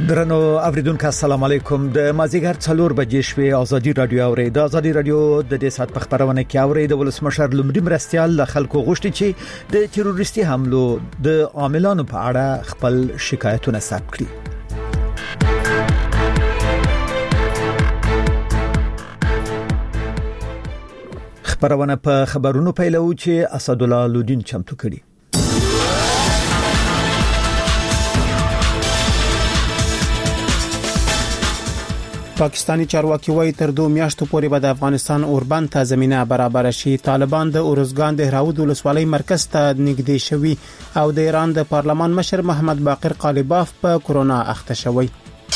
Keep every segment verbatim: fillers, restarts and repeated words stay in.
درنو اوریدونکو السلام علیکم د مازیګر څلور بجې شوې ازادي رادیو اوري د ازادي رادیو د دې سات په خبرونه کې اوري د ولسمشر لومړي مرستيال له خلکو غوښتي چې د تروریستي حملو د عاملانو په اړه خپل شکایتونه ثبت کړي. خبرونه په خبرونو پیلو چې اسد الله لودین چمتو کړي. پاکستانی چارواکي وايي تر دوه میاشتو پورې به د افغانستان اوربند ته زمينه برابر شي. طالبان د اورزګان د هراود ولسوالۍ مرکز ته نږدې شوي او د ایران د پارلمان مشر محمد باقر قالیباف په کورونا اخته شوی.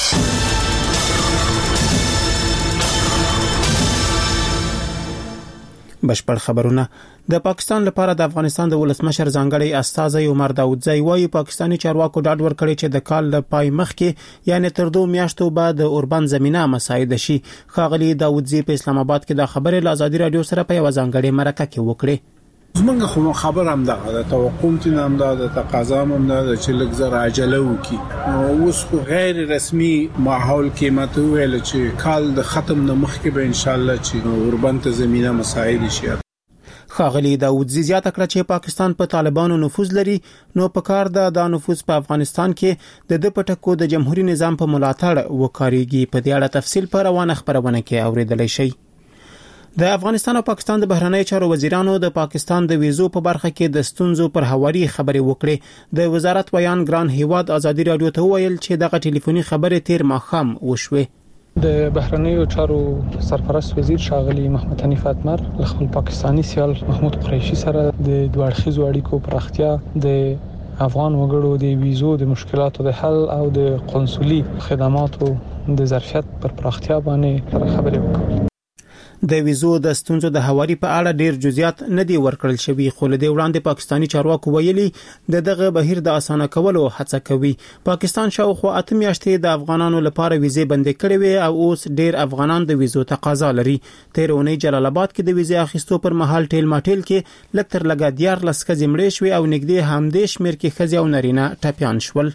بشپړ خبرونه. د پاکستان لپاره د افغانستان د ولسمشر ځانګړی استازی عمر داودزی وايي پاکستانی چارواکو ډاډ ورکړي چې د کال له پای مخکې یعنی تر دوه میاشتو بعد د اوربند زمينه مساعده شي. خاغلی داودزی په اسلام آباد کې د خبرې له ازادي رادیو سره په یو ځانګړي مرکه کې وکړي. زمونږ خو خبر هم ده توقع تین هم ده تقاضا هم ده چې لږ عجله وکي. اوس خو غیر رسمي ماحول کې ماته ویل چې کال د ختم نه مخکې به ان شاء الله چې اوربند زمينه مساعده شي. خاغلی داودزی زیاته کړه چې پاکستان په طالبانو نفوذ لري نو په کار ده د نفوذ په افغانستان کې د د پټکو د جمهوریت نظام په ملاتړ وکړيږي. په دې اړه تفصیل په روانه خبرونه کې اوریدلای شئ. د افغانستان او پاکستان د بهرنی چارو وزیرانو د پاکستان د ویزو په برخه کې د ستونزو پر هواري خبرې وکړې. د وزارت بیان ګران هیواد ازادي رادیو ته ویل چې دغه ټلیفوني خبرې تیر ماښام وشوه. د بهرنیو چارو سرپرست وزیر شاغلی محمد حنیف اتمر له خپل پاکستانی سیال محمود قریشي سره د دوه اړخیزو اړیکو پراختیا د افغان وګړو د ویزو د مشکلاتو د حل او د قنصلي خدماتو د ظرفیت پر پراختیا باندې خبرې وکړي. د ویزو د ستونزو د هواري په اړه ډیر جزئیات نه دی ورکړل شوی خو له دې وړاندې پاکستانی چارواکو ویلي د دغه بهیر د اسانه کولو هڅه کوي. پاکستان شاوخوا اته میاشتې د افغانانو لپاره ویزې بندې کړې وي او اوس ډیر افغانان د ویزو تقاضا لري. تیر اونۍ جلال آباد کې د ویزې اخیستو پر مهال ټیل ماټیل کې لکتر لګا دیار لسکه زمړې شوی او نږدې همدې شمیر کې خزي او نارینه ټپيان شول.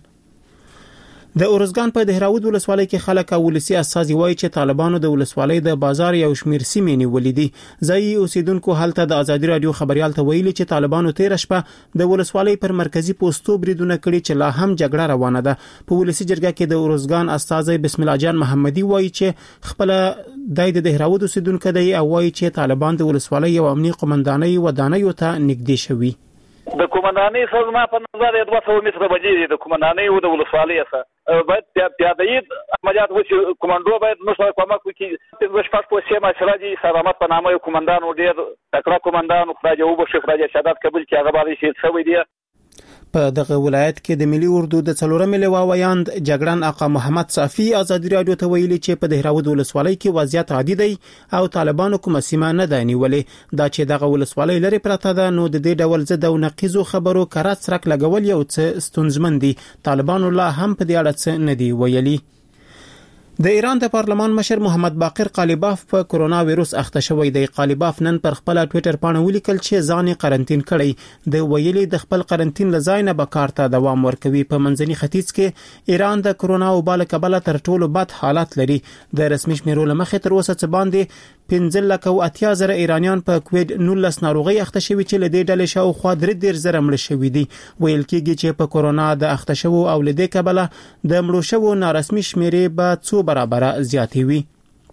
د اورزګان په دهراود ولسوالۍ کې خلک او ولسی اساسي وایي چې طالبانو د ولسوالۍ د بازار یو شمیر سیمې نیولې دي. ځای اوسیدونکو حالت د ازادي رادیو خبريال ته ویلي چې طالبانو تیر شپه د ولسوالۍ پر مرکزی پوسټو بریدونه کړي چې لا هم جګړه روانه ده. په ولسی جرګه کې د اورزګان استازي بسم الله جان محمدي وایي چې خپل د دهراود اوسیدونکو دی او وایي چې طالبان د ولسوالۍ یو امني قومندانۍ ودانۍ ته نږدې شوي. د کومندانۍ سازما په نظر دوه سوه متره بجې د کومندانۍ او د ولسوالۍ سره باید پیاده‌ای عملیات وشي. کومندو باید نو کومک وکړي. د شپږ په سیمه سراجي سلامت په نامه کومندان ډیر تکړه کومندان خدای او بشي خدای شهادت قبول کړي هغه باندې شهید شوی دی. په دغه ولایت کې د ملي اردو د څلورم لواویاند جګړن آقا محمد صافي ازادي رادیو ته ویلي چې په دهراود ولسوالۍ کې وضعیت عادي دی او طالبانو کومه سیمه نه ده نیولې. دا چې دغه ولسوالۍ لري پراته ده نو د دې ډول زده او نقیزو خبرو کرات سرک لګول یو څه ستونزمن دي. طالبانو لا هم په دې اړه څه نه دی ویلي. د ایران د پارلمان مشر محمد باقر قالیباف په کورونا وایروس اخته شوی دی. قالیباف نن پر خپل ټوئیټر باندې ولیکل چې ځان قرنټین کړی. د ویلي د خپل قرنټین لزای نه به کار ته دوام ورکوي. په منځني ختیځ کې ایران د کورونا وبا له کبله تر ټولو بد حالات لري. د رسمي شمیرو لمخې تر اوسه څه باندې پنځه لک او اتیا زره ایرانیان په کووید نولس ناروغي اخته شوي چې له دې ډلې شاوخوا درې دېرش زره مړه شوي دي. ویل کېږي چې په کورونا د اخته شوو او له دې کبله د مړو شوو نارسمي شمیرې به څو برابره زیاتې وي.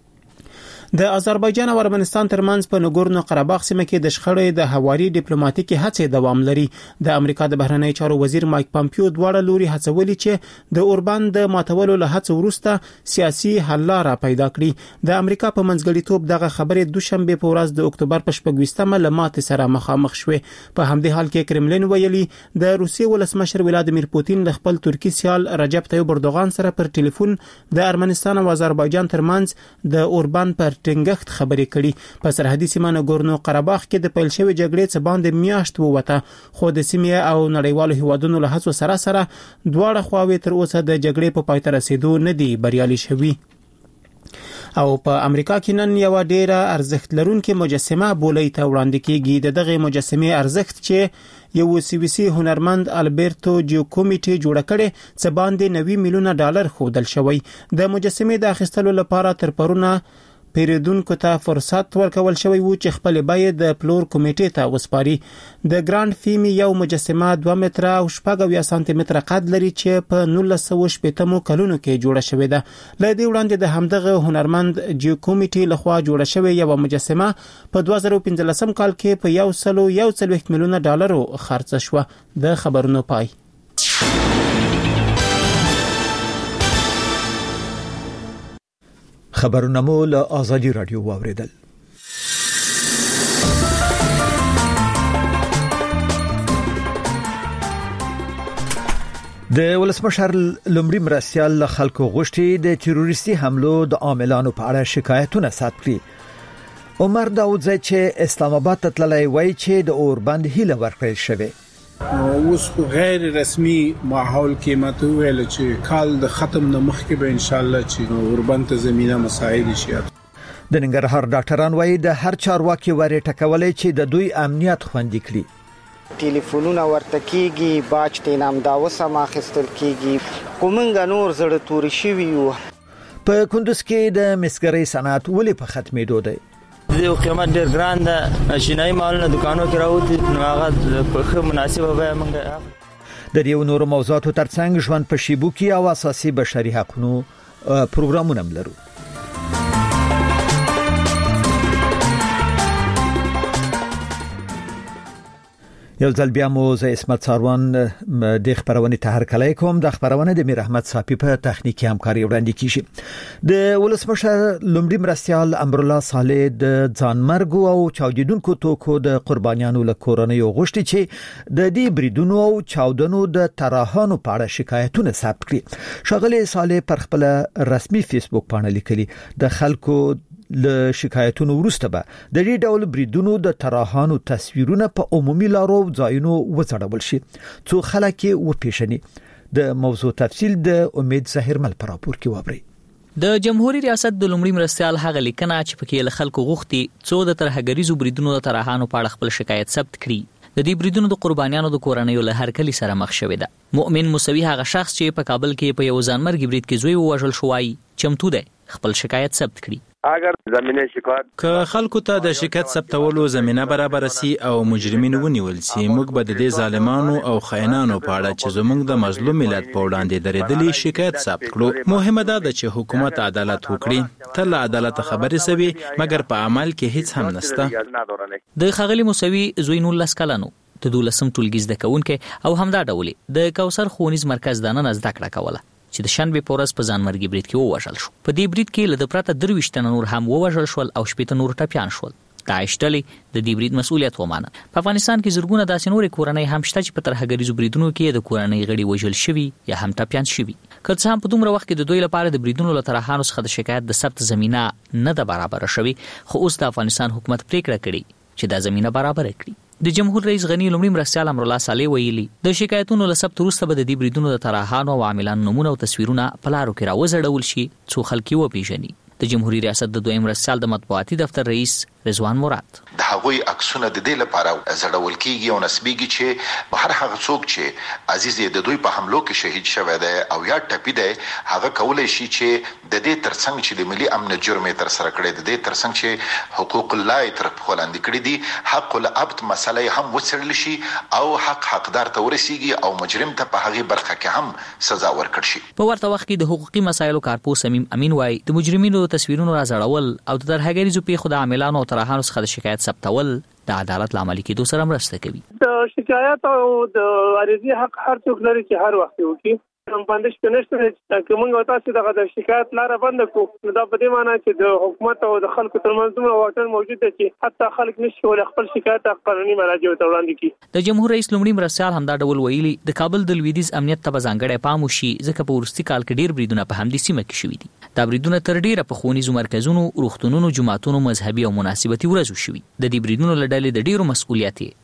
د آذربایجان او ارمنستان ترمنځ په نګورنو قرهباغ سیمه کې د شخړې د هواري ډیپلوماټیکي هڅې دوام لري. د امریکا د بهرنی چارو وزیر مایک پامپیو دواړه لوري هڅولي چې د اوربند د ماتولو له هڅو وروسته سیاسي حل لاره پیدا کړي. د امریکا په منځګړیتوب دغه خبرې دوشنبه په ورځ د اکتوبر په شپږویشتمه له ماتې سره مخامخ شوه. په همدې حال کې کرملین ویلي د روسیې ولسمشر ولادیمیر پوتین د خپل ترکی سیال رجب طیب اردوغان سره پر ټلیفون د ارمنستان او آذربایجان ترمنځ د اوربند پر ټینګښت خبرې کړي. په سرحدي سیمه نګورنو قرهباغ کې د پیل شوی جګړې څخه باندې میاشت ووته خو د سیمې او نړیوالو هیوادونو له هڅو سره سره دواړه خواوې تر اوسه د جګړې په پای ته رسیدو نه دي بریالي شوي. او په امریکا کې نن یو ډیره ارزښت لرونکې مجسمه بولې ته وړاندې کیږي. د دغه مجسمه ارزښت چې یو سویسي هنرمند البرتو جیوکومیټي جوړ کړي څه باندې نوي میلیونه ډالر خودل شوی. د مجسمه د اخیستلو لپاره تر پرونه پیریدونکو ته فرصت ورکول شوی و چې خپل بای د پلور کمیټې ته وسپاري. د ګراند فیمی یو مجسمه دوه متره او شپږ سانتي متره قد لري چې په نولس سوه شپږ کلونو کې جوړه شوې ده. له دې وړاندې د همدغه هنرمند جیوکومیټي لخوا جوړه شوې یو مجسمه په دوه زره پنځلسم کال کې په یو سلو یو څلوېښت میلیونه ډالرو خرڅ شوه. د خبرونو پای. خبرونه مو له آزادي رادیو واوریدل. د ولسمشر لومړي مرستیال له خلکو غوښتي د تروریستي حملو د عاملانو په اړه شکایتونه ثبت کړي. عمر داودزی چې اسلام آباد ته تللی وایي چې د اوربند هیله ورکړل شوې. اوس په غیر رسمي ماحول کې ماته ویل چې کال د ختم نه مخکې به ان شاء الله چې اوربند ته زمينه مساعد شي. د ننګرهار ډاکټران وایي د هر چارواکي وری ټکولې چې د دوی امنیت خوندي کړي. ټلیفونونه ورته کیږي، باج تینام دا وسه ماخستل کیږي، کومنګ نور زړه تور شي ویو. په کندوز کې د مسګري صنعت ولې په ختمېدو دی؟ د قیمت ډیر ګران ده، شینای مالونه دکانو کې راوځي، نو هغه په مناسبه به موږ د دې نورو موضوعاتو ترڅنګ ژوند په شیبو کې او اساسي بشري حقوقو پروګرامونه لرو. یو ځل بیا مو زه اسمت ساروان د خبرونه ته هرکلی کوم. د خبرونه د میر احمد صافی په تخنیکی همکاري وړاندې کیږي. د ولسمشر لومړي مرستیال امر الله صالح د ځانمرګ او چاودیدونکو توکو د قربانیانو له کورنۍ غوښتي چې د دې بریدونو او چاودنو د تراهانو په اړه شکایتونه ثبت کړي. شغله صالح پر خپل رسمي فیسبوک باندې لیکلي د خلکو له شکایتونو وروسته به د دې ډول بریدونو د تراهانو تصویرونه په عمومي لارو ځایونو وڅړول شي څو خلک یې وپیژني. د موضوع تفصیل د امید ظاهر مل پر راپور کې وبري. د جمهوریت ریاست د لومړي مرستیال هغه لیکنه چې پکې له خلکو غوښتي څو د ترهګریزو بریدونو د تراهانو په اړه خپل شکایت ثبت کړي. د دې بریدونو د قربانیانو د کورنۍ له هر کلی سره مخ شوې ده. مؤمن موسوي هغه شخص چې په کابل کې په یو ځانمرګي برید کې زوی ووژل شوی چمتو دی خپل شکایت ثبت کړي. اگر زمينه شکایت که خلکو ته د شکایت ثبتولو زمينه برابر سي او مجرمین ونیول سي، موږ به د دې ظالمانو او خاینانو په اړه چې زموږ د مظلوم ملت په وړاندې درېدلې شکایت ثبت کړو. مهمه ده چې حکومت عدالت وکړي. تل عدالت خبرې سوي مګر په عمل کې هیڅ هم نشته. د خغلی موسوي زوی نولس کلنو د دولسم ټولګي زده کوونکې او همدا ډول د کوثر ښوونیز مرکز د نن زده کړه کوله چې د شنبې په ورځ په ځانمرګي برید کې ووژل شو. په دې برید کې له پرته درویشت نور هم ووژل شول او شپږ نور ټپيان شول. داعش ډلې د دې برید مسؤلیت ومانه. په افغانستان کې زرګونه داسې نورې کورنۍ هم شته چې په ترهګریزو بریدونو کې د کورنۍ غړي وژل شوي یا هم ټپيان شوي. که څه هم په دومره وخت کې د دوی لپاره د بریدونو له ترهانو څخه د شکایت د ثبت زمينه نه ده برابر شوي، خو اوس د افغانستان حکومت پریکړه کړې چې دا زمينه برابر کړي. د جمهور رئیس غنی لومړي مرستیال امر الله صالح ویلي د شکایتونو له ثبت وروسته به د دې بریدونو د تراهانو او عاملانو نمونه او تصویرونه په لارو کې راوځړول شي څو خلک یې وپیژني. د جمهوریت ریاست د دویم مرستیال د مطبوعاتي دفتر رئیس رضوان مراد د هغوی عکسونه د دې لپاره زړول کیږي او نسبیږي چې هر هغه څوک چې عزیز د دوی په حملو کې شهید شوی دی او یا ټپي دی هغه کولای شي چې د دې ترڅنګ چې د ملي امن جرم تر سره کړی د دې ترڅنګ چې حقوق الله تر خلاندې کړی دي حق العبد مسله هم وڅېړل شي او حق حقدار ته ورسیږي او مجرم ته په هغه برخه کې هم سزا ورکړي شي. په ورته وخت کې د حقوقي مسایلو کارپوه سمیم امین وایي د مجرمینو تصویرونو راځړول او د ترهګریزو پیښو د عاملانو او ترهانو څخه د شکایت ثبتول د عدالت لامل کېدو سره مرسته کوي. د شکایت او د عریضې حق هر څوک لري چې هر وخت وکړي. هم باندې شپنشته چې موږ تاسو دغه د شکایت لار بند کو نو دا په دې معنی چې د حکومت او د خلکو ترمنځ دومره واټن موجود دی چې حتی خلک نشي ولې خپل شکایت قانوني مراجعو ته وړاندې کړي. د جمهور رئیس لومړي مرستیال همدا ډول ویلي د کابل د لویدیځ امنیت ته ځانګړی پام وشي ځکه په ورستي کال کې ډیر بریدونه په همدې سیمه کې شوي دي. دا بریدونه تر ډیره په ښوونیزو مرکزونو، روغتونونو، جماعتونو، مذهبي او مناسبتي ورځو شوي. د دې بریدونو له ډلې د ډیرو مسؤلیت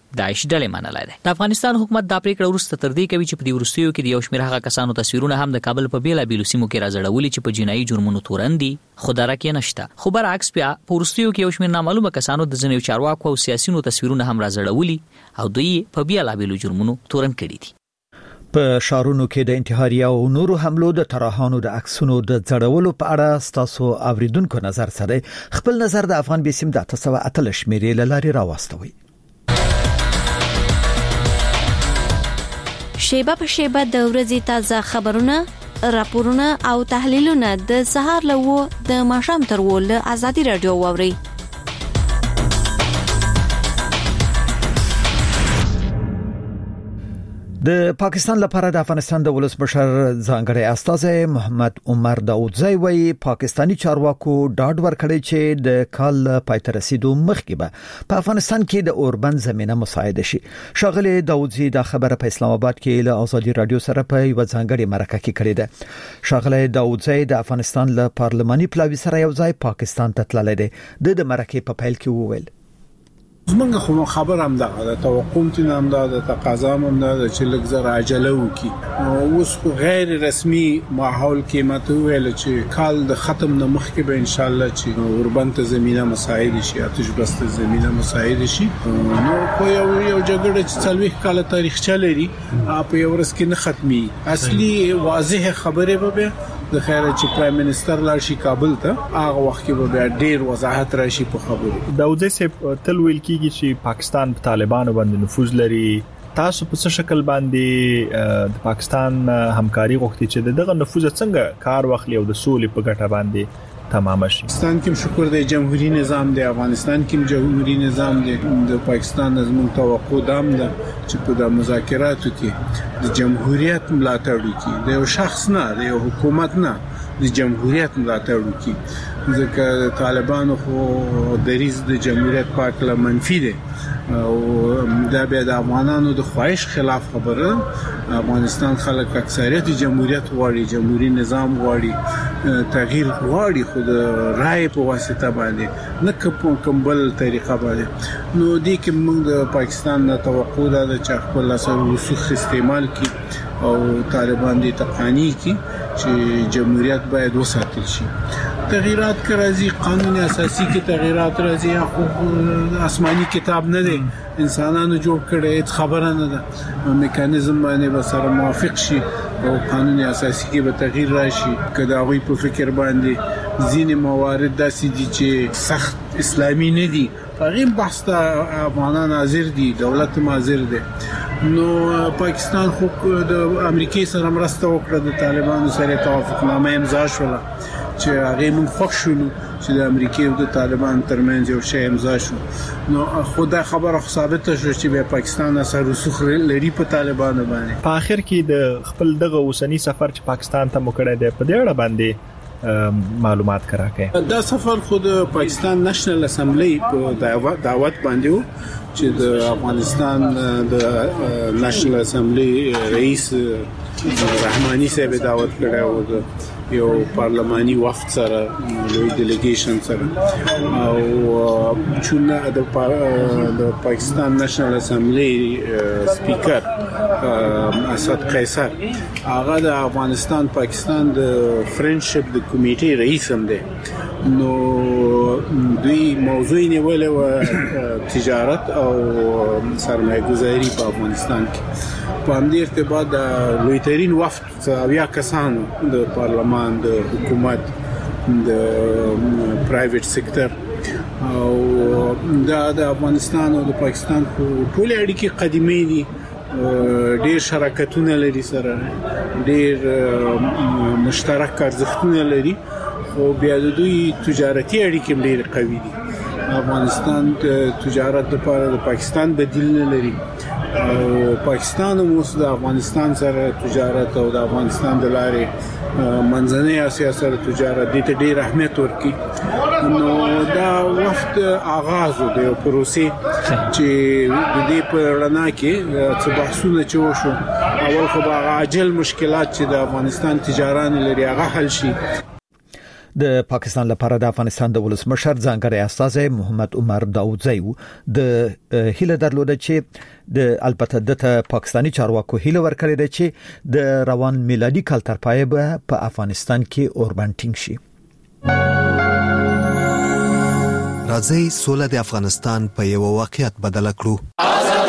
داعش ډلې منلای دی. د افغانستان حکومت دا پریکړه ورسته تر دې کوي چې په دې ورستیو کې د یو شمېر هغه کسانو تصویرونه هم د کابل په بیلا بیلو سیمو کې راځړولي چې په جنایي جرمونو تورن دي، خو درکه نشته. خو برعکس بیا په ورستیو کې یو شمېر نامعلومه کسانو د ځینو چارواکو او سیاسيونو تصویرونه هم راځړولي او دوی په بیلا بیلو جرمونو تورن کړي دي. په شارونو کې د انتحاري او نورو حملو د ترهانو د عکسونو د ځړولو په اړه تاسو اوریدونکو نظر سره خپل نظر د افغان بیسیم د تاسو اتل شمیرې لاري راوستوي. شیبه په شیبه د ورځې تازه خبرونه، راپورونه او تحلیلونه د سهار لوو د ماښام تر وله ازادي رادیو ووري. د پاکستان لپاره د افغانستان د ولسمشر ځانګړی استازی محمد عمر داودزی وایي پاکستانی چارواکو ډاډ ورکړی چې د کال پای ته رسیدو مخکې به په افغانستان کې د اوربند زمينه مساعده شي. شاغلی داودزی د خبره په اسلام آباد کې له ازادي رادیو سره په یو ځانګړي مرکه کې کړې ده. شاغلی داودزی د افغانستان له پارلماني پلاوي سره یو ځای پاکستان ته تللی دی. د مرکه په پیل کې وویل زمونږ خو خبر هم ده توقع تین هم ده تقاضا هم ده چې لږ زر عجله وکي. اوس خو غیر رسمي ماحول کې ماته ویل چې کال د ختم نه مخکې به ان شاء الله چې اوربند زمينه مساعد شي، آتش بس زمينه مساعد شي. نو خو یو یو جګړه چې څلوي کال تاریخ چلري په یو ورځ کې نه ختمي. اصلي واضح خبره به د خیر چې پرایم منسٹر لاړ شي کابل ته هغه وخت کې به ډیر وضاحت راشي په خبرو. داودزی صاحب تل ویل کیږي چې پاکستان په طالبانو باندې نفوذ لري. تاسو په څه شکل باندې د پاکستان همکاري غوښتي چې دغه نفوذ څنګه کار واخلي او د سولې په ګټه باندې تمام شي؟ پاکستان کې شکر دی جمهوریت نظام دی، افغانستان کې جمهوریت نظام دی. د پاکستان زموږ توقع دام ده چې په د مذاکراتو کې د جمهوریت ملاتړ وکړي، د یو شخص نه، د یو حکومت نه، د جمهوریت ملاتړ وکړي. ځکه طالبانو خو دریز د جمهوریت پاک له منفي دي او دا به د افغانانو د خواهش خلاف خبره. افغانستان خلک اکثریت جمهوریت غواړي، جمهوریت نظام غواړي، تغییر غواړي، خو د رائے په واسطه باندې نه کوم بل طریقه باندې. نو دې کې موږ د پاکستان نه توقع ده چې خپل اثر وسوخ استعمال کړي او طالبان دې تقانی کړي چې جمهوریت باید وساتل شي. تغییرات که راځي قانون اساسي کې تغییرات راځي، خو آسماني کتاب نه دی، انسانانو جوړ کړي، خبره نه ده. میکانیزم باندې به سره موافق شي او قانون اساسي کې به تغییر راشي. کله هغه په فکر باندې ځینې موارد داسې دي چې سخت اسلامي نه دي، هغه بحث ته افغانان حاضر دي، دولت هم حاضر دي. نو پاکستان خو د امریکای سره مرسته وکړه، د طالبانو سره توافقنامه امضا شوه چې هغه موږ خوښ شو چې د امریکای او د طالبان ترمنځ یو شی امضا شو. نو خدای خبره ثابت شو چې به پاکستان سره رسوخ لري په طالبانو باندې. په اخر کې د خپل دغه اوسنی سفر چې پاکستان ته مکړه دی په دې اړه باندې معلومات کراکې. دا سفر خود پاکستان نېشنل اسمبلی په دعوت باندې و چې د افغانستان د نېشنل اسمبلی رئیس رحماني صاحب دعوت کړی و، یو پارلماني وفد سره، لوی ډیلیګیشن سره. او چې د پاکستان نېشنل اسمبلی سپیکر اسد قیصر هغه د افغانستان پاکستان د فرندشپ د کمیټې رئیس هم دی. نو دوی موضوع نیولې و تجارت او سرمایه گذاری په افغانستان کې. په همدې ارتباط د لوی ترين وفد اویا کسانو د پارلمان، د حکومت، د پرایویټ سېکټر او د افغانستان او د پاکستان ټول اړیکې قدیمي دي، ډېر شراکتونه لري سره، ډېر مشترک ارزښتونه لري، خو بیا د دوی تجارتي اړیکې ډېر قوي دي. افغانستان تجارت لپاره د پاکستان بدیل نه لري او پاکستان هم اوس د افغانستان سره تجارت او د افغانستان د لارې منځنۍ اسیا سره تجارت دې ته ډېر اهمیت ورکړي. نو دا وخت آغاز د یو پروسې چې د دې په رڼا کې څه بحثونه چې وشو، اول خو به عاجل مشکلات چې د افغانستان تجاران لري هغه حل شي. د پاکستان لپاره د افغانستان د ولسمشر ځانګړی استازی محمد عمر داودزی د هیله درلوده چې د البته د پاکستانی چارواکو هیله ورکړې ده چې د روان میلادي کال تر پای به په افغانستان کې اوربنټینګ شي. راځي سوله د افغانستان په یو واقعیت بدل کړو.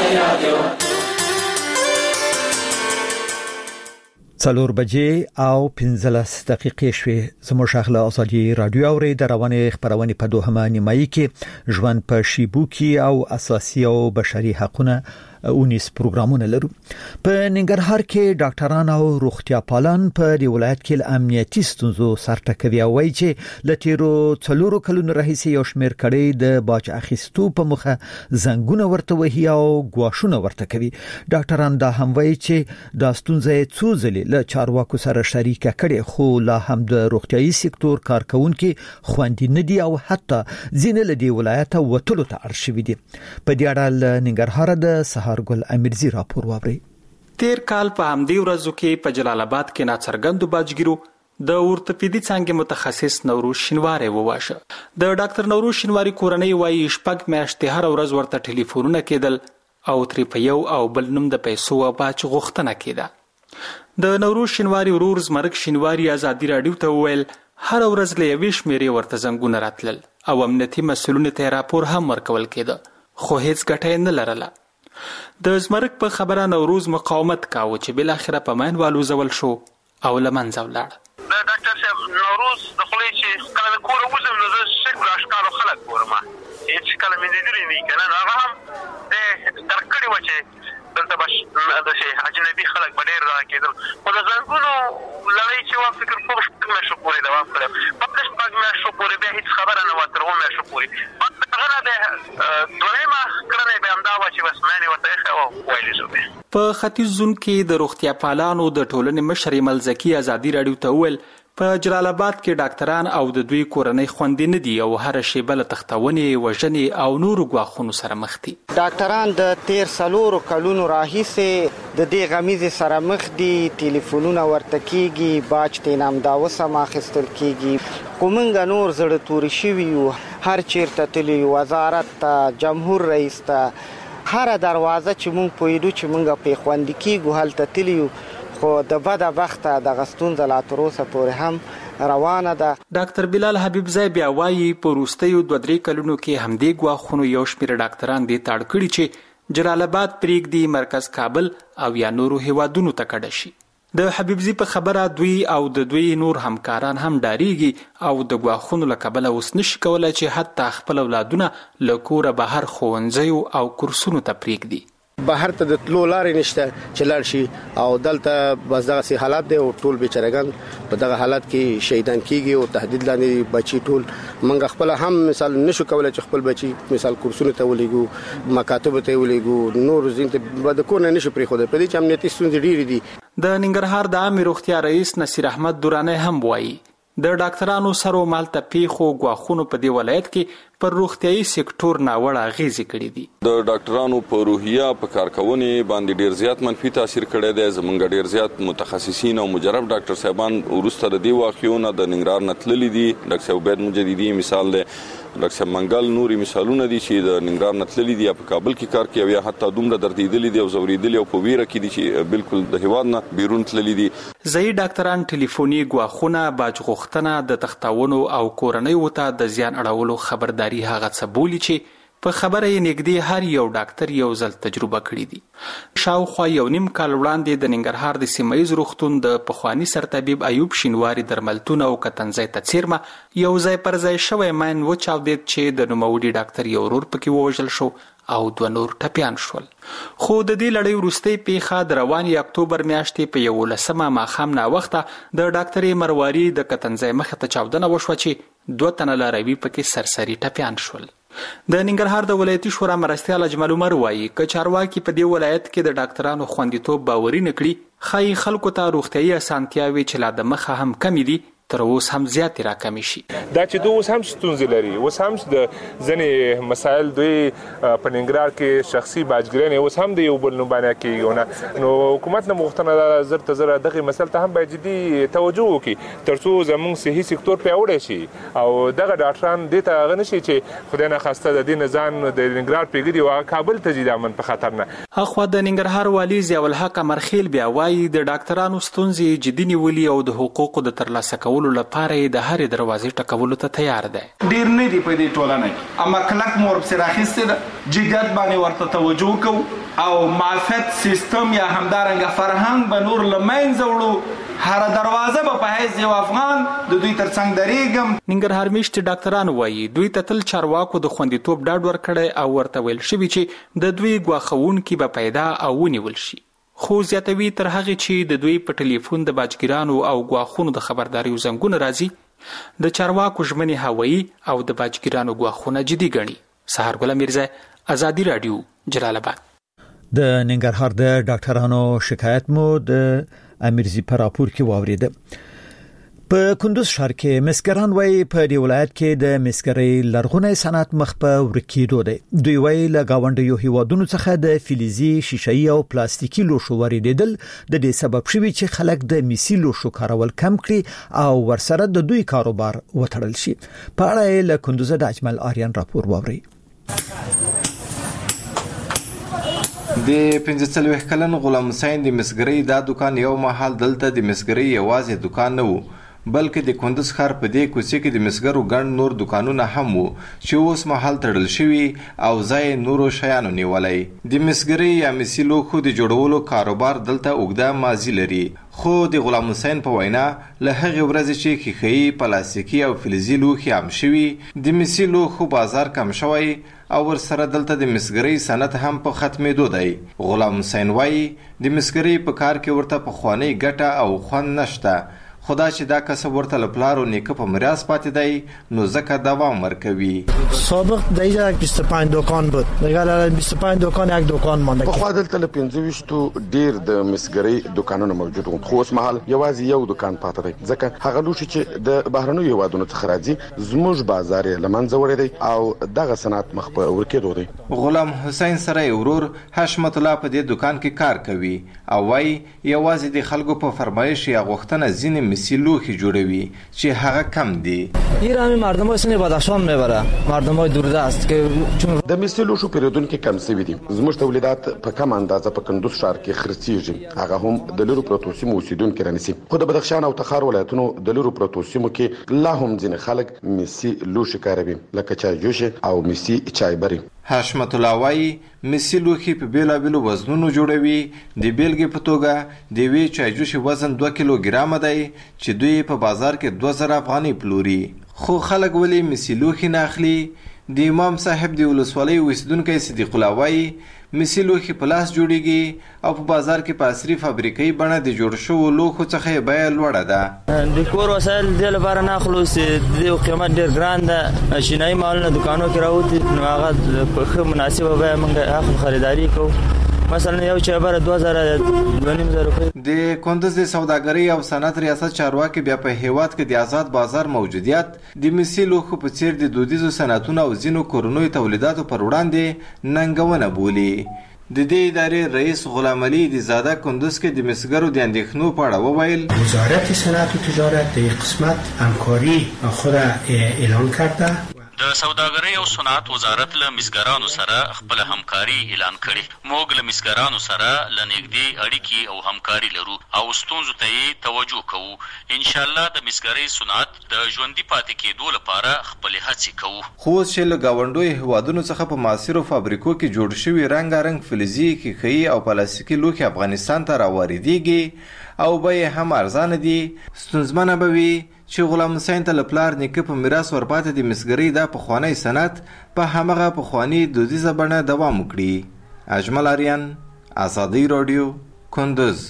څلور بجې او پنځلس دقیقې شوې. زموږ شغله ازادي رادیو اوري د روانې خبرونه په دوهمه نیمایي کې ژوند په شیبو کې او اساسي او بشري حقوقونه اونیس پروګرامونه لرو. په ننګرهار کې ډاکټران او روغتیا پالان په دی ولایت کې امنیتي ستونزو سرټکوي او وایي چې لټیرو څلورو کلونو راهیسې یو شمېر کړي د باج اخیستو په مخه زنګونه ورته وهي او غواښونه ورته کوي. ډاکټران دا هم وایي چې دا ستونزه څو ځلې له چارواکو سره شریکه کړي خو لا هم د روغتيایي سکتور کارکونکو خوندي نه دي او حتی ځینې له دی ولایت وټلو ته اړ شوي دي. په دې اړه ننګرهار د ګل امیرزی راپور وابري. تیر کال په همدې ورځو کې په جلال آباد کې ناڅرګندو باجګیرو د اورتوپیدي څانګې متخصص نوروز شینواری وواشه. د ډاکټر نوروز شینواری کورنۍ وايي شپږ میاشتې هر ورځ ورته ټلیفونونه کېدل او ترې په یو او بل نوم د پیسو او باج غوښتنه کېده. د نوروز شینواری ورور زمرک شینواری ازادي رادیو ته وویل هر ورځ له یوې شمېرې ورته زنګونه راتلل او امنیتي مسؤلینو ته راپور هم ورکول کېده خو هیڅ ګټه یې نه لرله. د زمرک په خبره نوروز مقاومت کاوه چې بل اخره په ماینوالو زول شو او لمنځه ولاړ. د ډاکټر صاحب نوروز د خپلې چې کله کور وځم نو زه شکل اشکال خلک ګورم هیڅ کله مې لیدلی نه کنه هغه هم د درکړی و چې دلته بش د شي اجنبي خلک ډېر راکېدل خو د زنګونو لړۍ چې و فکر کوم شپږ شو پورې دوام کړ په شپږ شو پورې به هیڅ خبره نه وتر و مې شو پورې هغه د دویمه کړنې به امدا و چې بس مې ورته خو وایلی شو. په ختیځ زون کې د روغتیا پالانو د ټولنې مشر ملزکی ازادي رادیو ته ویل په جلال آباد کې ډاکټران او د دوی کورنۍ خوندې نه دي او هر شی بل تختونې وژنې او نور غواخونو سره مخ دي. ډاکټران د تیر سلورو کلونو راهیسې د دې غمیزې سره مخ دي. ټلیفونونه ورته کیږي باج تینام دا وسم اخیستل کیږي کومنګ نور زړه توري شوی یو هر چیرته تلی وزارت ته جمهور رئیس ته هر دروازه چې مونږ پویډو چې مونږ په خوندې کیږو هلته تلیو خو د بده وخته د غستون زلاتروسه پورې هم روانه ده. ډاکټر بلال حبیب زای بیا وایي په وروستیو دوه درې کلونو کې همدې غواخونو یو شمېر ډاکټران دې تاړ کړي چې جلال آباد پریږدي مرکز کابل او یا نورو هیوادونو ته کډه شي. د حبیبزی په خبره دوی او د دوی نور همکاران هم ډاریږي او د غواخونو له کبله اوس نشي کولای چې حتی خپل اولادونه له کوره بهر ښوونځیو او کورسونو ته پریږدي. بهر ته د تلو لارې نشته چې لاړ شي او دلته بس دغه سي حالات دی او ټول بیچارهګان په دغه حالات کې شهیدان کیږي او تهدید لاندې بچي ټول منګ خپل هم مثال نشو کولای چې خپل بچي مثال کورسونه ته ولېګو مکاتب ته ولېګو نور زین ته د کور نه نشو پرې خو د پدې چې امنیتي ستونزې ډېرې دي. د ننګرهار د عامه روغتیا رئیس نصیر احمد دورانه هم وایي د ډاکټرانو سره مالته پیخو غواخونو په دی ولایت کې پر روغتيایي سکتور ناوړه غیزي کړې دي. د ډاکټرانو په روحیه په کارکونې باندې ډیر زیات منفي تاثیر کړی دی. زمونږ ډیر زیات متخصصین او مجرب ډاکټر صاحبان ورسته د دی واقعونه د ننګرهار نتللی دي. ډاکټر عبید مجددي مثال دی، ډاکټر منګل نوري مثالونه دي چې د ننګرهار نتللی دي په کابل کې کار کوي یا حتی دومره دردیدلي دي او زوریدلي او په ویره کې دي چې بالکل د هیواد نه بیرون تللی دي. ځای ډاکټران ټلیفوني غواخونه باج غوښتنه د تختاونو او کورنۍ وته د زیان اړولو خبرداري هغه څه بولی چې په خبره یې نږدې هر یو ډاکټر یو ځل تجربه کړې دي. شاوخوا یو نیم کال وړاندې د ننګرهار د سیمایي روغتون د پخوانی سرطبیب ایوب شینواری درملتون او کتنځای ته څیرمه یو ځای پر ځای شوی ماین و چاودید چې د نوموړي ډاکټر یو ورور پکې ووژل شو او دوه نور ټپیان شول. خو د دې لړۍ وروستۍ پیښه د روانې اکتوبر میاشتې په یولسمه ماښام ناوخته د ډاکټرې مرواري د کتنځای مخې ته چاودنه وشوه چې دوه تنه لاروي پکې سرسري ټپیان شول. د ننګرهار د ولایتي شورا مرستیال اجمل عمر وایي که چارواکي په دې ولایت کې د ډاکټرانو خوندیتوب باوري نه کړي ښایي خلکو ته روغتیایي اسانتیاوې چې لا د مخه هم کمې دي تر اوس هم زیات راکمې شي. دا چې دوی اوس هم ستونزې لري، اوس هم د ځینې مسایل دوی په ننګرهار کې شخصي باجګرانې اوس هم د یو بل نوبانه کېږي. نو حکومت نه مغوښتنه ده زر ته زر دغه مسله ته هم باید جدي توجه وکړي ترڅو زموږ صحي سکتور پیاوړی شي او دغه ډاکټران دې ته هغه نشي چې خدای نه خواسته د دې نه ځان د ننګرهار پرېږدي او کابل ته ځي د امن په خطر نه. اخوا د ننګرهار والي ضیاءالحق امرخیل بیا وایي د ډاکټرانو ستونزې جدي نیولي او د حقوقو د ترلاسه کولو لپاره یې د هرې دروازې ټکولو ته تیار دی. ډیر نه دی په دې ټولنه کې اما کلک مور په راخسته ده جديت باندې ورته توجه کو او معافیت سیستم یا همدارنګه فرهنګ به نور لمنځه وړو هر دروازه به په هیڅ یو افغان د دوی ترڅنګ درېږم. ننګرهار میشت ډاکټران وایي دوی ته تل چارواکو د خوندیتوب ډاډ ورکړی او ورته ویل شوي چې د دوی ګواښونکي به پیدا او ونیول شي. خو زیاتوي تر هغه چې د دوی په ټلیفون د باجګرانو او ګواښونو د خبرداري زنګونه راځي د چارواکو ژمنې هوایي او د باجګرانو ګواښونه جدي ګڼي. سحر ګل میرزا، آزادی رادیو، جلال آباد. د ننګرهار د ډاکټرانو شکایت مو د امیرزی پر راپور کې واوریده. په کندوز ښار کې مسګران وای په دی ولایت کې د مسګرۍ لرغونی صنعت مخ په ورکیدو دی. دوی وای له گاونډیو هیوادونو څخه د فلزي، شیشه‌ای او پلاستیکي لوښو واردېدل د دې سبب شوی چې خلک د میسي لوښو کارول کم کړي او ورسره د دوی کاروبار وتړل شي. په اړه له کندوز د اجمل آریان راپور واوري. د پنځه څلوېښت کلن غلام حسین د مسګرۍ دا دکان یو مهال دلته د مسګرۍ یوازې دکان نه وو بلکې د کندوز ښار په دې کوڅې کې د مسګرو ګڼ نور دکانونه هم وو چې اوس مهال تړل شوي او ځای نورو شیانو نیولی. د مسګرۍ یا مسي لوښو د جوړولو کاروبار دلته اوږده ماضي لري خو د غلام حسین په وینا له هغې ورځې چې ښیښه‌ایي، پلاستیکي او فلزي لوښي عام شوي د مسي لوښو بازار کم شوی او ورسره دلته د مسګرۍ صنعت هم په ختمېدو دی. غلام حسین وایي د مسګرۍ په کار کې ورته پخوانۍ ګټه او خوند نشته خدا چې دا کسب ورته له پلار او نیکه په میراث پاتې دی نو ځکه دوام ورکوي. سابق در اینجا بیست و پنج دکان بود، دیگه بیست و پنج دکان یک دکان مانده. په خوا دلته له پنځه ویشتو ډیر د مسګرۍ دکانونه موجود وو خو اوس مهال یوازې یو دکان پاتې دی ځکه هغه لوښي چې د بهرنیو هیوادونو څخه راځي زموږ بازار یې له منځه وړی دی او دغه صنعت مخ په ورکېدو دی. غلام حسین سره ورور حشمت الله په دې دکان کې کار کوي او وایي یوازې د خلکو په فرمایش یا غوښتنه ځینې مسی لوښي جوړوي چې هغه کم دي. ایرانی مردمای سن بدخشان میبره، مردمای دوردست که چون د مسی لوښو پیرودونکو کم شوي دي. زموږ تولیدات په کم اندازه په کندوز ښار کې خرڅیږي هغه هم د لرو پروتو سیمو اوسیدونکو رانیسي خو د بدخشان او تخار ولایتونو د لرو پروتو سیمو کې لا هم ځینې خلک مسی لوښي کاروي لکه چای جوش او مسی چای بری. حشمت الله وایي مسی لوښي په بیلابیلو وزنونو جوړوي. د بیلګې په توګه د یوې چایجوشې وزن دوه کیلو ګرامه دی چې دوی په بازار کې دوه زره افغانۍ پلوري. خو خلک ولې مسی لوښي نه اخلي؟ د امام صاحب د ولسوالۍ اوسیدونکی صدیق الله وایي مسی لوښي په لاس جوړیږي او په بازار کې په عصري فابریکې بڼه د جوړ شوو لوښو څخه یې بیه لوړه ده. د کور وسایل دې لپاره نه اخلو چې د قیمت ډېر ګران ده. شینایي مالونه دکانو کې راوځي نو هغه په ښه مناسبه بیه موږ اخلو خریداري کوو. مثلا یو چایبر دوه زره دوه نیم زره روپۍ. د کندوز د سوداګرۍ او صنعت ریاست چارواکي بیا په هیواد کې د آزاد بازار موجودیت د مسی لوښو په څیر د دودیزو صنعتونو او ځینو کورنیو تولیداتو پر وړاندې ننګونه بولي. د دې ادارې رئیس غلام علي د زاده کندوز کې د مسګرو د اندېښنو په اړه وویل وزارت صنعت و تجارت د قسمت همکاری خود اعلان کرده. د سوداګرۍ او صنعت وزارت له مسګرانو سره خپل همکاري اعلان کړي. موږ له مسګرانو سره له نږدې اړیکې او همکاري لرو او ستونزو ته یې توجه کوو. ان شاء الله د مسګرۍ صنعت د ژوندي پاتې کېدو لپاره خپلې هڅې کوو. خو اوس چې له ګاونډیو هیوادونو څخه په معاصرو فابریکو کې جوړ شوي رنګارنګ فلزي، ښیښه‌ایي او پلاستیکي لوښي افغانستان ته راواردېږي او بیې هم ارزانه دي، ستونزمنه به وي چې غلام حسین ته له پلار نیکه په میراث ورپاتې د مسګرۍ دا پخوانی صنعت په همغه پخواني دودیزه بڼه دوام وکړي. اجمل آریان، آزادی رادیو، کندوز.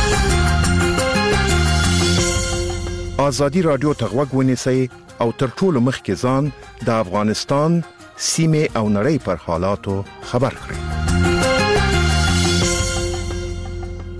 آزادی رادیو ته غوږ ونیسئ او تر ټولو مخکې ځان د افغانستان سیمې او نړۍ پر حالاتو خبر کړئ.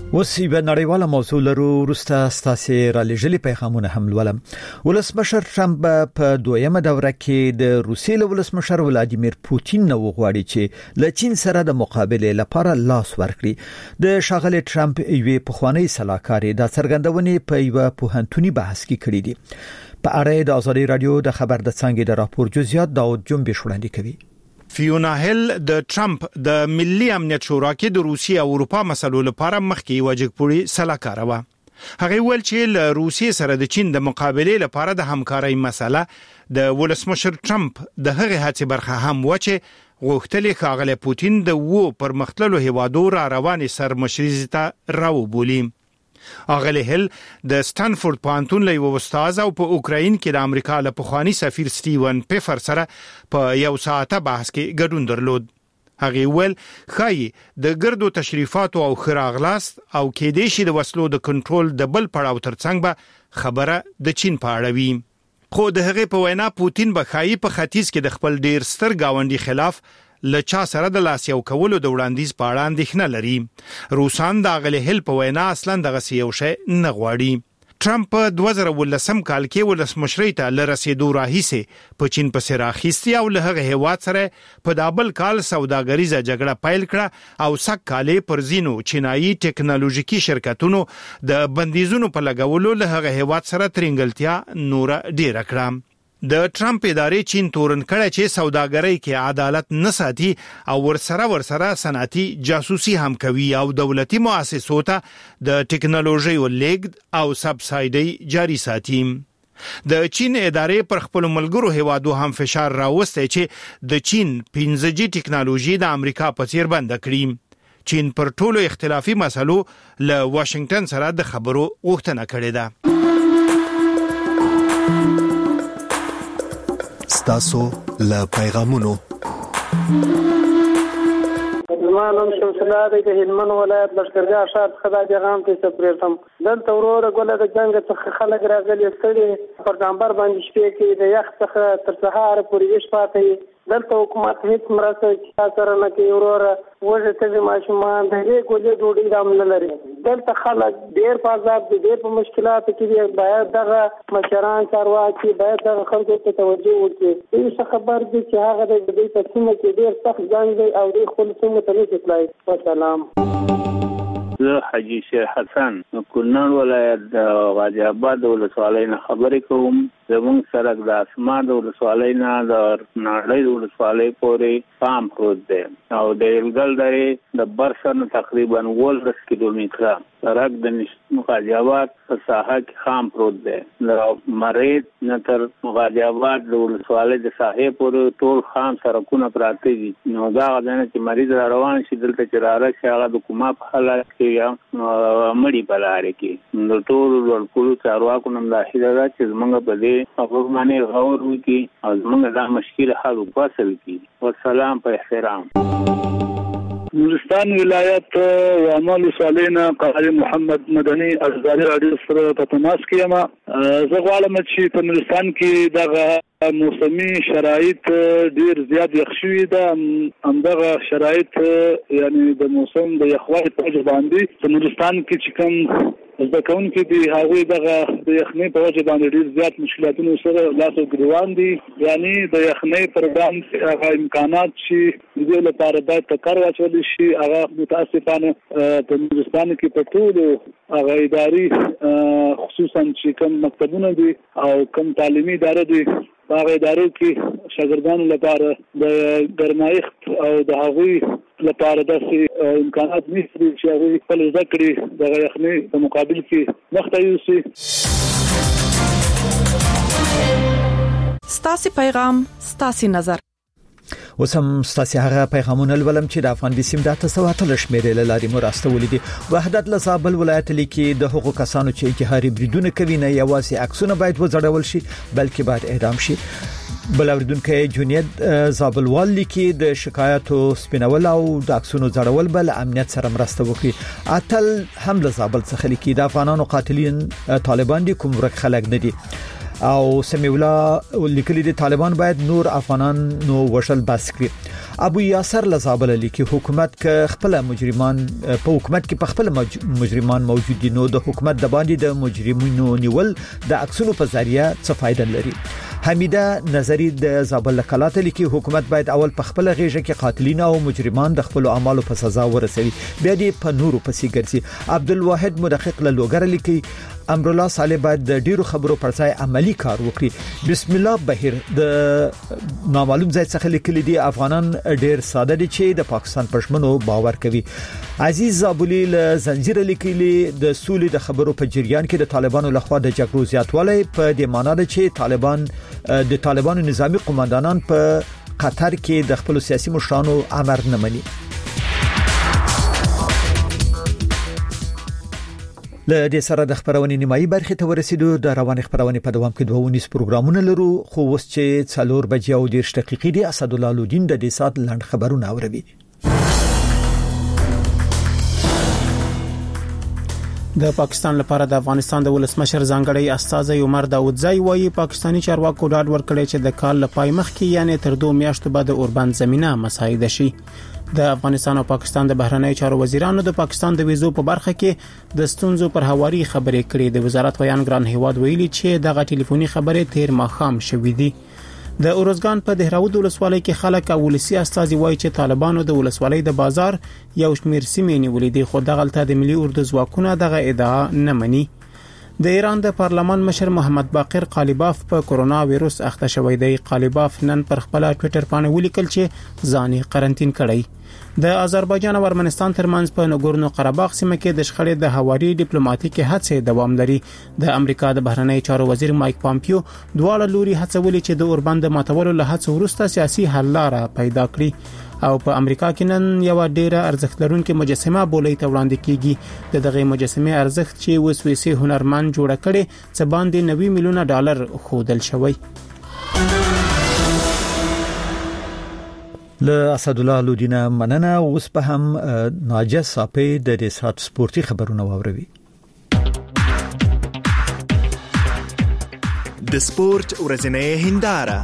وسی په نړیواله موضوع لرو ورسته ستاسو را لېږلي پیغامونه هم ولم. ولسمشر ټرمپ په دویمه دوره کې د روسیې له ولسمشر ولادیمیر پوتین نو غواړي چې له چین سره د مقابله لپاره لاس ورکړي. د شاغلي ټرمپ یوې پخوانی سلاکاري د څرګندونې په یو پوهنتوني بحث کې کړې دي. په اړه د آزادي رادیو د خبر د څنګه د راپور جزئیات داود جنبش وړاندې کوي. فیونا هیل د ټرمپ د ملي امنیت شورا کې د روسیې او اروپا مسلو لپاره مخکې وجګپوري سلاکار و. هغه ویل چې له روسیې سره د چین د مقابله لپاره د همکارۍ مسله د ولسمشر ټرمپ د هغه هڅې برخه هم و چې غوښتل ښاغلی پوتین د وو پرمختللو هیوادو را روانې سرمشري ته راوبولي. اغلی هیل د ستانفورد پوهنتون له یو استاد او په اوکراین کې د امریکا له پخوانی سفیر سټیون پیفر سره په یو ساعته بحث کې ګډون درلود. هغه ویل خای د ګردو تشریفات او خراغلاست او کې د شي د وسلو د کنټرول د بل پړاو ترڅنګ به خبره د چین په اړه وي. خو د هغه په وینا پوتین به خای په ختیځ کې د خپل ډیر ستر گاونډي خلاف لچا سره د لاس یو کولو د وړاندیز په اړه اندېښنه لري. روسان د اغلی هیل په وینا اصلا دغه یو شی نه غواړي. ټرمپ په دوه زره ولسم کال کې ولسمشرۍ ته لرسېدو راهیسې په چین په سر اخیستي او له هغه هیواد سره په دابل کال سوداګریزه جګړه پیل کړه او سک کالې پر زینو چینایي ټکنالوژیکي شرکتونو د بندیزونو په لګولو له هغه هیواد سره ترنګلتیا نور ډیر کړه. د ټرمپ ادارې چین تورن کړه چې سوداګرۍ کې عدالت نه ساتي او ورسره ورسره صنعتي جاسوسي هم کوي او دولتي مؤسسو ته د ټکنالوژي ولېږد او سبسایډي جاري ساتي. د چین ادارې پر خپل ملګرو هیوادو هم فشار راوسته چې د چین پنځه جی ټکنالوژي د امریکا په څیر بند کړي. چین پر ټولو اختلافي مسلو له واشنگټن سره د خبرو غوښتنه کړې ده. ستاسو له پیغامونو زمانم شمسلا د هلمند ولایت لشکرګاه ښار څخه د پیغام ته سپریټم. دلته وروره ګوله د جنگ څخه خلک راغلي ستړي پر ډامبر باندې شپې کې د یخ څخه تر سهار پورې ویش پاتې. دلته حکومت هیڅ مرسته سره نه کوي. وروره وژه ته ماشومان د دې ګولې ډوډۍ دام نه لري. دلته خلک ډېر په عذاب دي، ډېر په مشکلاتو کې دي. باید دغه مشران چارواکي باید دغه خلکو ته توجه وکړي. دې خبر دي چې هغه د دې په سیمه کې ډېر سخت جنګ دی او دې خپل سیمه ته نه تلای. والسلام. زه حاجی شیخ حسن کونړ ولایت د غازی آباد ولسوالۍ نه خبرې کوم. زمونږ سړک د اسمار د ولسوالۍ نه د ناړۍ د ولسوالۍ پورې پام پروت دی او د یلګل درې د برسن تقریبا ولس کیلومتره سړک د غازی آباد په ساحه کې خام پروت دی. د مرید نه تر غازی آباد د ولسوالۍ د ساحې پورې ټول خام سړکونه پراته دي. نو دا غواړي چې مریض روان شي دلته چې رارشي هغه د کومه په حالت کې یا مړی په لار کې د ټول ټول چارواکو نوم داخله ده چې زمونږ په دې هغه باندې غور وکړي او زمونږ دا مشکل حل وکړي. والسلام په احترام. نورستان ولایت وامل صالحنا قاری محمد مدني ازداري رادیو سره په تماس کې یم. زه غواړم چې په نورستان کې دغه موسمي شرایط ډیر زیات یخ شوي ده. همدغه شرایط یعنی د موسم د یخوالي په وجه باندې په نورستان کې چې کوم زده کوونکي دي هغوی دغه د یخنۍ په وجه باندې ډیر زیات مشکلاتونو سره لاس او ګریوان دي. یعنی د یخنۍ پروګرام هغه امکانات چې د دې لپاره باید په کار واچول شي هغه متاسفانه په نورستان کې په ټولو هغه ادارې خصوصا چې کوم مکتبونه دي او کوم تعلیمي ادارې دي هغه ادارو کې شاګردانو لپاره د ګرمایښت او د هغوی لپاره داسې امکانات نشته چې هغوی خپل زده کړي د یخنۍ په مقابل کې مخته یوسي. ستاسو پیغام ستاسو نظر. وسم ستاسو هغه پیغامونه ولوم چې د افغان بسیم د تاسو اتل شمیرې لاري مرستولې دي. وحدت لزابل ولایت لیکي د حقوق کسانو چې انتحاري بریدونه کوي نه یوازې عکسونه باید وځړول شي بلکې باید اعدام شي. بلوردونکو جونید زابلوال لیکي د شکایتو سپینول او د عکسونو ځړول بل امنیت سره مرسته وکړي. اتل هم لزابل څخه لیکي د افغانانو قاتلین طالبان دي کوم ورک خلک نه دي او سمیولا لیکلي دي طالبان باید نور افغانان نو وشل بس کړي. ابو یاسر لزابل لیکي حکومت ک خپل مجرمان په حکومت کې په خپل مجرمان موجود دي، نو د حکومت د باندې د مجرمینو نیول د عکسونو په ذریعہ څه فائدہ لري. حمیده نظری د زابل کلاته لیکي حکومت باید اول په خپل غیږه کې قاتلین او مجرمان د خپل اعمالو په سزا ورسوي، بیا دې په نورو پسې ګرځي. عبدالواحد مدقق له لوګر لیکي امرالله صالح باید د ډیرو خبرو پر ځای عملی کار وکړي. بسم الله بهیر د نامعلوم ځای څخه لیکلي دي افغانان ډیر ساده دي چې د پاکستان پښمنو باور کوي. عزیز زابلی له زنجیر لیکلي د سولې د خبرو په جریان کې د طالبانو لخوا د جګړو زیاتوالی په دې معنی ده چې طالبان د طالبانو نظامی قوماندانان په قطر کې د خپل سیاسي مشرانو امر نه مني. له دې سره د خبرونې نیمایي برخه ته ورسېدو. د روان خبرونې په دوام کې دوه ونیس پروګرامونه لرو، خو اوس چې څلور بجې او ډېر دقیقې دي اسد الله لودین د دې سات لاند خبرونه اوري. د پاکستان لپاره د افغانستان د ولسمشر ځانګړی استازی عمر داودزای وایي پاکستانی چارواکو ډاډ ورکړی چې د کال لپاره مخکې یعنی تر دوه میاشتو بعد اوربند زمينه مساعده شي. د افغانستان او پاکستان د بهرنی چارو وزیرانو د پاکستان د ویزو په برخه کې د ستونزو پر هواري خبرې کړې. د وزارت بیان ګران هیواد ویلي چې دغه ټلیفوني خبرې تیر ماخام شوې دي. د اورزګان په دهراود ولسوالۍ کې خلک او ولسی استازي وایي چې طالبانو د ولسوالۍ د بازار یو شمیر سیمې نیولې دي، خو دغلته د ملي اردو ځواکونه دغه ادعا نه مني. د ایران د پارلمان مشر محمد باقر قالیباف په کورونا وایروس اخته شوی دی. قالیباف نن پر خپل ټوئیټر باندې ولیکل چې ځان قرنټین کړی. د آذربایجان او ارمنستان ترمنځ په نګورنو قرهباغ سیمه کې د شخړې د هواري ډیپلوماټیکي هڅې دوام لري. د امریکا د بهرنی چارو وزیر مایک پامپیو دواړه لوري هڅولې چې د اوربند ماتولو له هڅو وروسته سیاسي حل لاره پیدا کړي. او په امریکا کې نن یو ډیره ارزښت لرونکې مجسمه بولې ته وړاندې کیږي. د دغه مجسمه ارزښت چې وسويسي هنرمند جوړ کړي څه باندې نوي میلیونه ډالر خودل شوی. له اسد الله لودینه مننه. اوس په هم ناجه صاحب د ریسات سپورتي خبرونه واوروي. د سپورت ورځنی هنداره.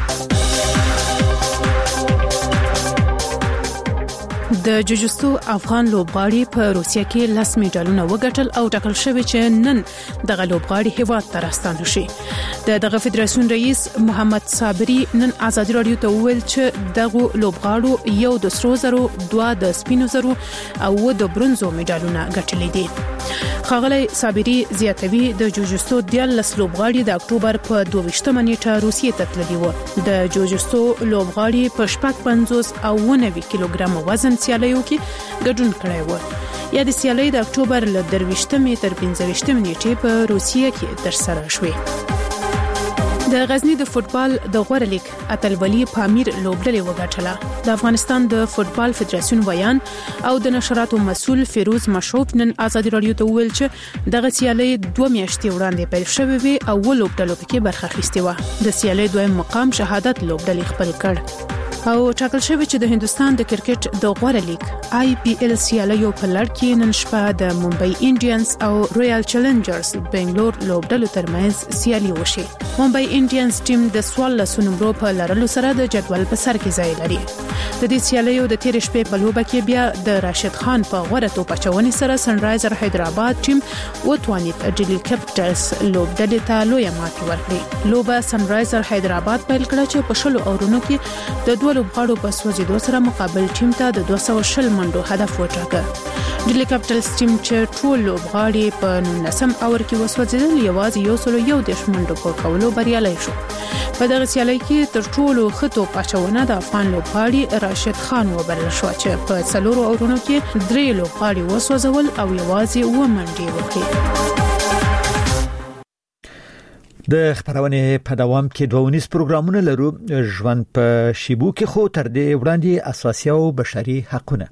د جوجستو افغان لوبغاړي په روسیه کې لاس میډالونه وګټل او ټاکل شوی چې نن دغه لوبغاړي هیواد ته راستانه شي. د دغه فدراسیون رئیس محمد صابری نن آزادي رادیو ته وویل چې دغه لوبغاړو یو د سرو زرو، دوه د سپینو زرو او د برونزو میډالونه ګټلي دي. ښاغلی صابری زیاتوي د جوجستو دیالس لوبغاړي د اکتوبر په دوه ویشتمه نیټه روسیې ته تللي وو. د جوجستو لوبغاړي په شپږ پنځوس او نوي کیلوګرام وزن سیالیو کې ګډون کړی و. یا د سیالۍ د اکتوبر له درويشتمې تر پنځه ویشتمې نیټې په روسیې کې ترسره شوې. د غزنی د فوتبال د غوړه لیګ اتلولي پامیر لوبډلې وګټله. د افغانستان د فوتبال فدراسیون بیان او د نشراتو مسول فیروز مشروف نن آزادي رادیو ته ویل چې دغه سیالۍ دوه میاشتې وړاندې پیل شوې وي او لوبډلو کې برخه اخیستې و. د سیالۍ دویم مقام شهادت لوبډلې خپل کړ او ټاکل شوی چې د هندستان د کرکټ د غوړه لیګ آی پی ایل سیالیو په لړ کې نن شپه د ممبئی انډینز او رویال چیلنجرز بنگلور لوبډلو ترمنځ سیالي وشي. ممبئی انډینز ټیم د څوارلس نمبرو په لرلو سره د جدول په سر کې ځای لري. د دې سیالیو د تیر شپې په لوبه کې بیا د راشد خان په غوړه توپ اچونې سره سنرایزر حیدرآباد ټیم وتوانید ډیلی کیپټلز لوبډلې ته لویه ماتې ورکړي. لوبه سنرایزر حیدرآباد پیل کړه چې په شلو اورونو کې د دوه لوبغاړو په سوځیدو سره مقابل ټیم ته د دوه سوه شل منډو هدف وټاکه. ډیلی کیپټلز ټیم چې ټول لوبغاړي په نولسم اور کې وسوځیدل یوازې یو سل یو دیرش منډو په کولو بریالی شو. په دغه سیالۍ کې تر ټولو ښه توپ اچونه د افغان لوبغاړي راشد خان وبلل شو چې په څلورو اورونو کې درې لوبغاړي وسوځول او یوازې اووه منډې وکړې. د خبرونه په دوام کې دوه ونیس پروګرامونه لرو. ژوند په شیبو کې خو تر دې وړاندې اساسي او بشري حقونه.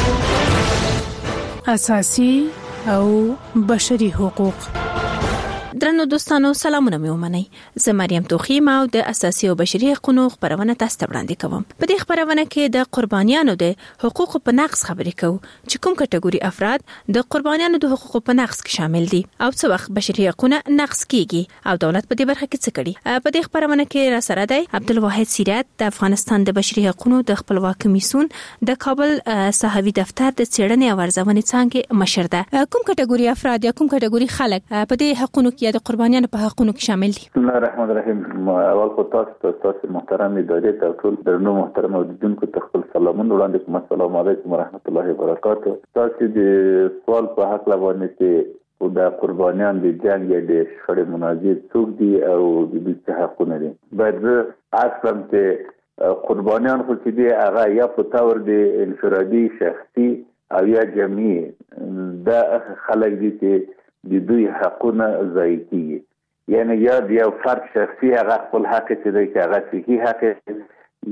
اساسي او بشري حقوق. درنو دوستانو سلامونه مې ومنئ. زه مریم توخیم او د اساسي او بشري حقوقو خبرونه تاسو ته وړاندې کوم. په دې خبرونه کې د قربانیانو د حقوقو په نقض خبرې کوو چې کوم کټګوري افراد د قربانیانو د حقوقو په نقض کې شامل دي او څه وخت بشري حقوقونه نقض کیږي او دولت په دې برخه کې څه کړي. په دې خبرونه کې را سره دی عبدالواحد سیرت د افغانستان د بشري حقوقو د خپلواک کمیسیون د کابل صحافي دفتر د څېړنې او ارزونې څانګې مشر ده. کوم کټګوري افراد یا کوم کټګوري خلک په دې حقوقو کې د قربانیانو په حقوقو کې شامل دي؟ بسم الله الرحمن الرحیم. اول خو تاسو تاسو محترم ادارې ته ټول درنو محترم اوریدونکو ته خپل سلامونه وړاندې کوم. السلام علیکم ورحمت الله وبرکاته. تاسو د سوال په حق باندې چې د قربانیان د جنگ یا د شخړې مناظر څوک دي او د دې څه حقونه دي. باید اصلا چې قربانیان خو چې دي هغه یا په تور د انفرادي شخصي او یا جمعي د خلک دي چې د دوی حقونه ضایع کیږي. یعنی یا د یو فرد شخصي هغه خپل حق چې دی چې هغه صحیح حق